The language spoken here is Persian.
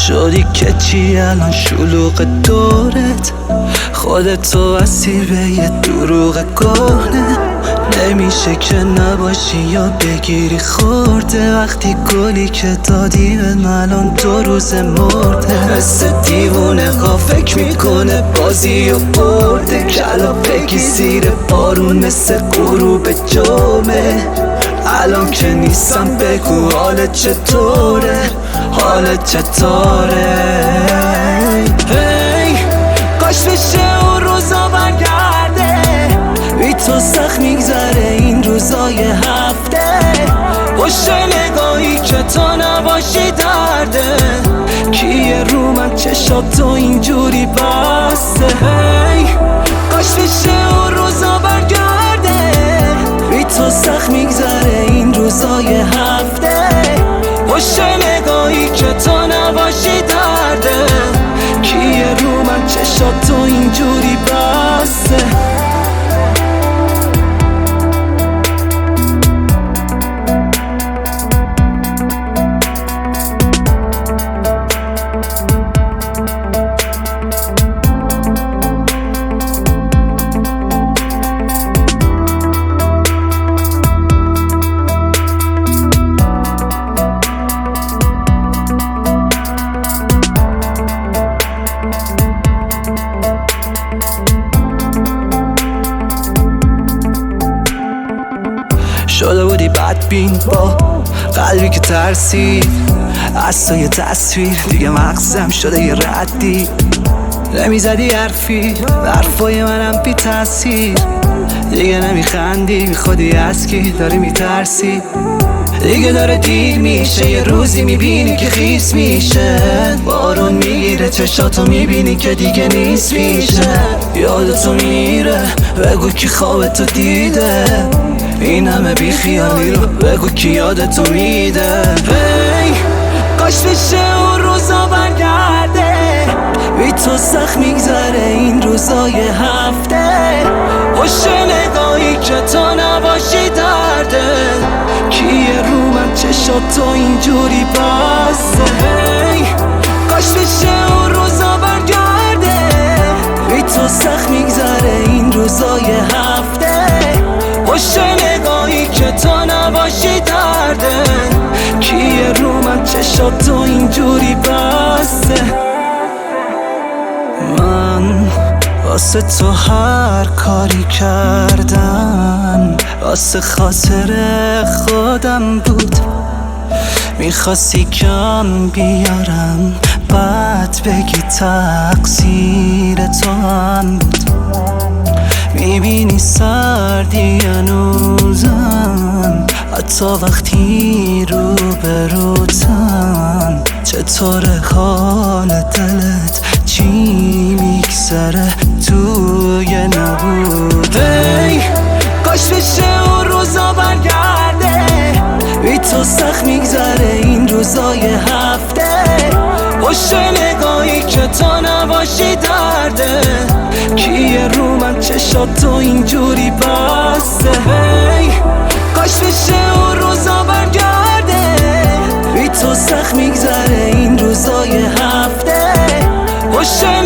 شدی که چی الان شلوغ دورت، خودتو اسیر به یه دروغ کهنه. نمیشه که نباشی یا بگیری خورده، وقتی گلی که دادی به من الان 2 روز مرده. مثل دیوونه ها فکر میکنه بازی و برده، کلا بگی زیر بارون مثل غروب جمعه. الان که نیستم بگو حالت چطوره، حالت چطوره؟ کاش بشه اون روزا برگرده، بی تو سخت میگذره این روزای هفته. پشت نگاهی که تو نباشی درده، کیه رو من چشاتو اینجوری بسته. کاش بشه اون روزا برگرده، بی تو سخت میگذره این روزای هفته. پشت نگاهی که تو نباشی درده، کیه رو من چشاتو اینجوری بسته. شده بودی بدبین با قلبی که ترسید از تو یه تصویر، دیگه مغزم شده یه ردی. نمیزدی حرفی، حرفای منم بی تاثیر. دیگه نمیخندی، بی خودی از کی داری میترسی. دیگه داره دیر میشه، یه روزی میبینی که خیس میشه. بارون میگیره چشاتو میبینی که دیگه نیست میشه. یادتو میره بگو کی خوابتو دیده، این همه بی خیالی رو بگو کی یادتو میده. کاش بشه اون روزا برگرده، بی تو سخت میگذره این روزای هفته. پشت نگاهی که تو نباشی درده، کیه رو من چشاتو اینجوری بسته. کاش بشه اون روزا برگرده، بی تو سخت میگذره این روزای هفته. پشت نگاهی که تو نباشی درده، کیه رو من چشاتو اینجوری بسته. من واسه تو هر کاری کردم واسه خاطر خودم بود. میخواستی کم بیارم بعد بگی تقصیر تو هم بود. میبینی سردی هنوزم حتی وقتی رو به روتم. چطور حال دلت چی میگذره توی نبود. کاش بشه اون روزا برگرده، بی تو سخت میگذره این روزای هفته. پشت نگاهی که تو نباشی درده، کیه رو من چشاتو اینجوری بسته. کاش بشه اون روزا برگرده، بی تو سخت میگذره این روزای هفته. پشت